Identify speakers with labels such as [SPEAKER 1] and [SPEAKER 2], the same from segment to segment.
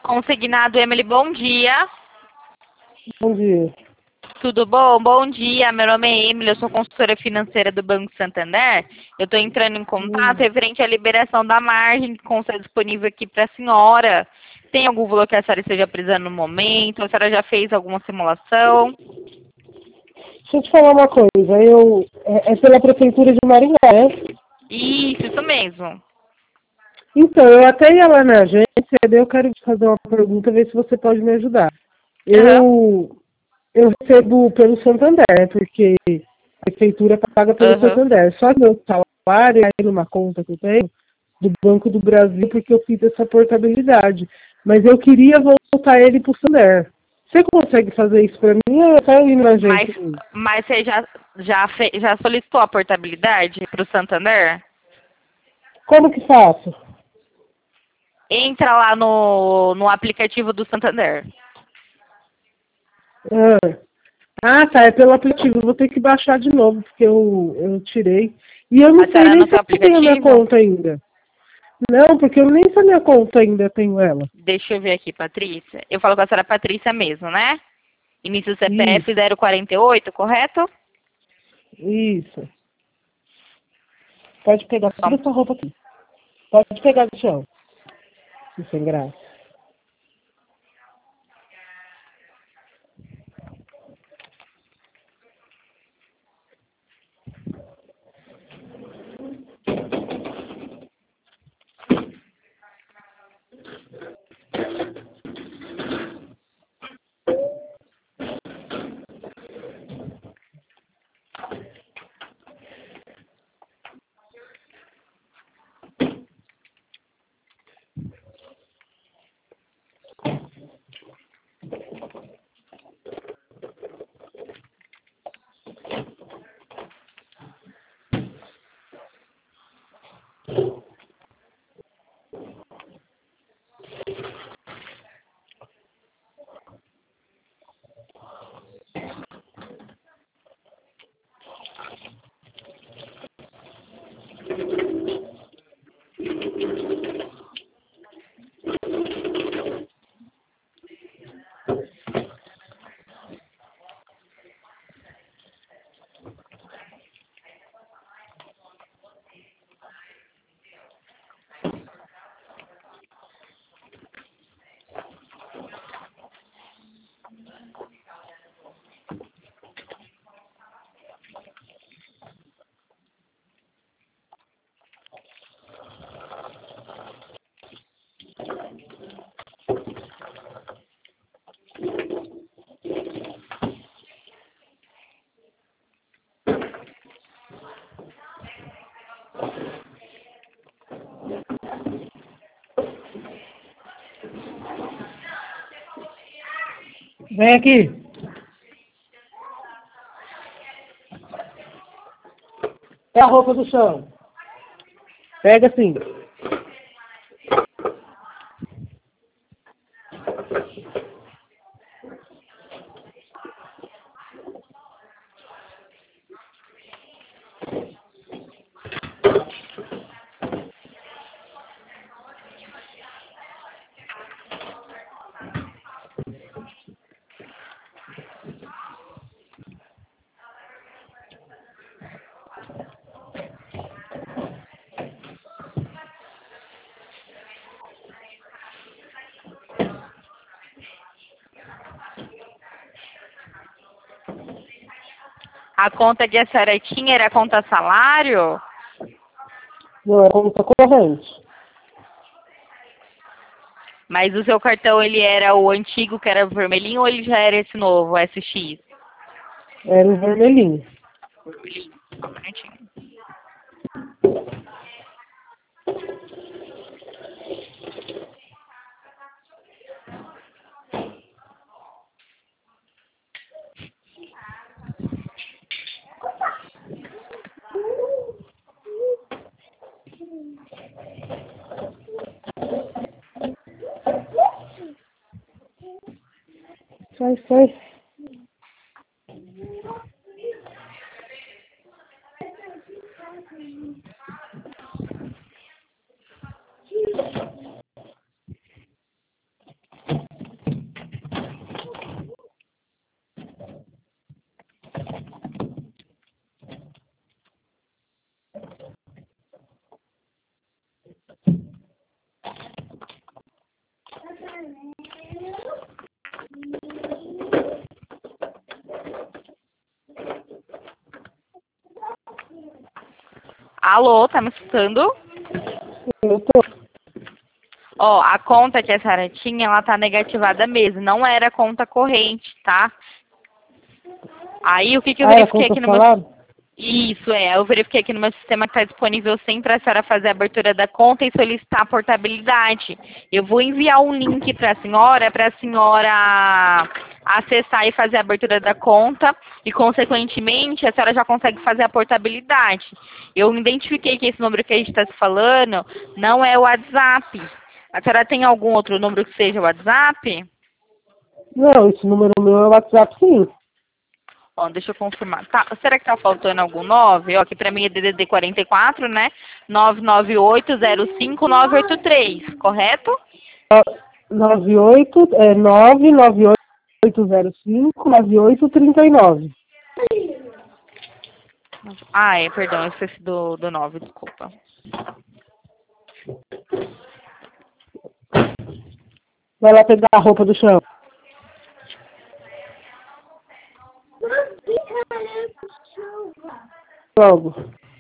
[SPEAKER 1] Consignado Emily, bom dia.
[SPEAKER 2] Bom dia.
[SPEAKER 1] Tudo bom? Bom dia, meu nome é Emily, eu sou consultora financeira do Banco Santander. Eu estou entrando em contato referente à liberação da margem que consta disponível aqui para a senhora. Tem algum valor que a senhora esteja precisando no momento? A senhora já fez alguma simulação?
[SPEAKER 2] Deixa eu te falar uma coisa. É pela Prefeitura de Maringá, né?
[SPEAKER 1] Isso mesmo.
[SPEAKER 2] Então, eu até ia lá na agência, daí eu quero te fazer uma pergunta, ver se você pode me ajudar.
[SPEAKER 1] Aham.
[SPEAKER 2] Eu recebo pelo Santander, porque a Prefeitura paga pelo
[SPEAKER 1] Aham.
[SPEAKER 2] Santander. Só que meu salário é numa conta que eu tenho do Banco do Brasil, porque eu fiz essa portabilidade. Mas eu queria voltar ele para o Santander. Você consegue fazer isso para mim ou é só eu ir na
[SPEAKER 1] Mas,
[SPEAKER 2] agência mesmo?
[SPEAKER 1] mas você já solicitou a portabilidade para o Santander?
[SPEAKER 2] Como que faço?
[SPEAKER 1] Entra lá no aplicativo do Santander.
[SPEAKER 2] Ah. Tá, é pelo aplicativo. Eu vou ter que baixar de novo, porque eu tirei. E eu não
[SPEAKER 1] A
[SPEAKER 2] sei
[SPEAKER 1] senhora
[SPEAKER 2] nem
[SPEAKER 1] não
[SPEAKER 2] se
[SPEAKER 1] tem o
[SPEAKER 2] eu tenho a minha
[SPEAKER 1] aplicativo?
[SPEAKER 2] conta ainda. Não, porque eu nem se a minha conta ainda tenho ela.
[SPEAKER 1] Deixa eu ver aqui, Patrícia. Eu falo com a senhora Patrícia mesmo, né? Início CPF
[SPEAKER 2] Isso,
[SPEAKER 1] 048, correto?
[SPEAKER 2] isso. Pode pegar
[SPEAKER 1] Só-
[SPEAKER 2] toda essa roupa aqui. Pode pegar do chão. Isso sem graça. Vem aqui. Pega a roupa do chão. Pega assim.
[SPEAKER 1] A conta que a senhora tinha era a conta salário?
[SPEAKER 2] Não, é conta corrente.
[SPEAKER 1] Mas o seu cartão, ele era o antigo, que era vermelhinho, ou ele já era esse novo, SX?
[SPEAKER 2] Era o vermelhinho.
[SPEAKER 1] Vermelhinho. Só um minutinho.
[SPEAKER 2] Sai, sai.
[SPEAKER 1] Alô, tá me escutando?
[SPEAKER 2] Eu tô.
[SPEAKER 1] Ó, a conta que a senhora tinha, ela tá negativada mesmo. Não era conta corrente, tá? Aí, o que que eu
[SPEAKER 2] Era
[SPEAKER 1] verifiquei
[SPEAKER 2] conta
[SPEAKER 1] aqui no meu...
[SPEAKER 2] salário?
[SPEAKER 1] Isso, eu verifiquei aqui no meu sistema que está disponível sim para a senhora fazer a abertura da conta e solicitar a portabilidade. Eu vou enviar um link para a senhora acessar e fazer a abertura da conta e, consequentemente, a senhora já consegue fazer a portabilidade. Eu identifiquei que esse número que a gente está se falando não é o WhatsApp. A senhora tem algum outro número que seja o WhatsApp?
[SPEAKER 2] Não, esse número meu é o WhatsApp, sim.
[SPEAKER 1] Ó, deixa eu confirmar. Tá, será que tá faltando algum 9? Ó, aqui pra mim é DDD 44, né? 99805-983, correto?
[SPEAKER 2] 98, 99805-9839.
[SPEAKER 1] Ah, perdão, eu esqueci do 9, desculpa.
[SPEAKER 2] Vai lá pegar a roupa do chão. Logo.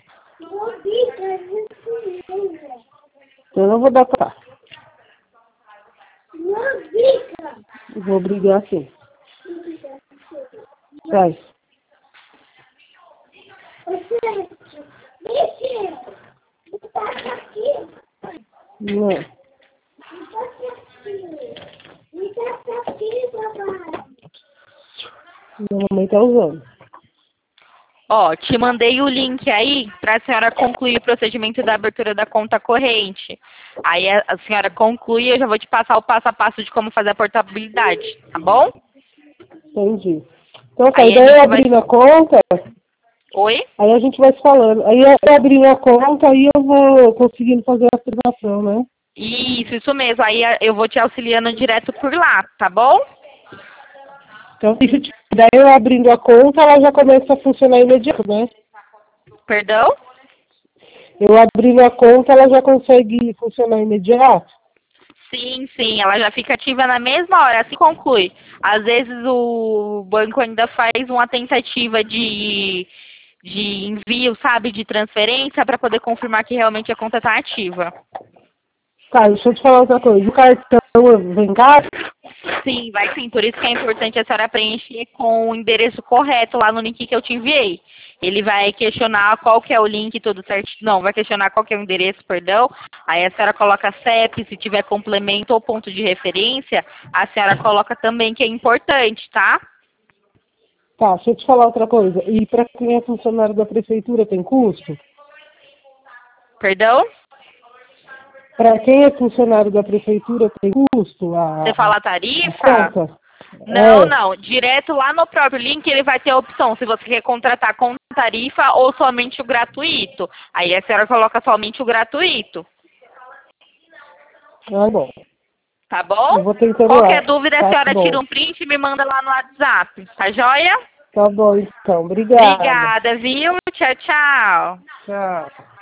[SPEAKER 2] Eu não vou dar pra. Vou brigar sim. Sai. Não. Minha mamãe tá usando.
[SPEAKER 1] Ó, te mandei o link aí pra senhora concluir o procedimento da abertura da conta corrente. Aí a senhora conclui e eu já vou te passar o passo a passo de como fazer a portabilidade, tá bom?
[SPEAKER 2] Entendi. Então tá,
[SPEAKER 1] Aí a
[SPEAKER 2] daí eu
[SPEAKER 1] gente vai...
[SPEAKER 2] abrindo a conta,
[SPEAKER 1] Oi?
[SPEAKER 2] aí a gente vai se falando. Aí eu abrindo a conta, aí eu vou conseguindo fazer a aplicação, né?
[SPEAKER 1] Isso mesmo. Aí eu vou te auxiliando direto por lá, tá bom?
[SPEAKER 2] Então, daí eu abrindo a conta, ela já começa a funcionar imediato, né?
[SPEAKER 1] Perdão?
[SPEAKER 2] Eu abrindo a conta, ela já consegue funcionar imediato?
[SPEAKER 1] Sim, ela já fica ativa na mesma hora, assim conclui. Às vezes o banco ainda faz uma tentativa de envio, sabe, de transferência para poder confirmar que realmente a conta está ativa.
[SPEAKER 2] Tá, deixa eu te falar outra coisa. O cartão vem cá?
[SPEAKER 1] Sim, vai sim. Por isso que é importante a senhora preencher com o endereço correto lá no link que eu te enviei. Ele vai questionar qual que é o link todo certinho. Não, vai questionar qual que é o endereço, perdão. Aí a senhora coloca CEP, se tiver complemento ou ponto de referência, a senhora coloca também, que é importante, tá?
[SPEAKER 2] Tá, deixa eu te falar outra coisa. E para quem é funcionário da prefeitura tem custo?
[SPEAKER 1] Perdão?
[SPEAKER 2] Para quem é funcionário da prefeitura tem custo
[SPEAKER 1] Você fala tarifa?
[SPEAKER 2] a conta?
[SPEAKER 1] Não. Direto lá no próprio link ele vai ter a opção se você quer contratar com tarifa ou somente o gratuito. Aí a senhora coloca somente o gratuito.
[SPEAKER 2] Ah, bom.
[SPEAKER 1] Tá bom?
[SPEAKER 2] Eu vou tentando
[SPEAKER 1] Qualquer
[SPEAKER 2] lá.
[SPEAKER 1] dúvida, a
[SPEAKER 2] Tá
[SPEAKER 1] senhora
[SPEAKER 2] bom.
[SPEAKER 1] tira um print e me manda lá no WhatsApp. Tá joia?
[SPEAKER 2] Tá bom, então. Obrigada.
[SPEAKER 1] Obrigada, viu? Tchau, tchau.
[SPEAKER 2] Tchau.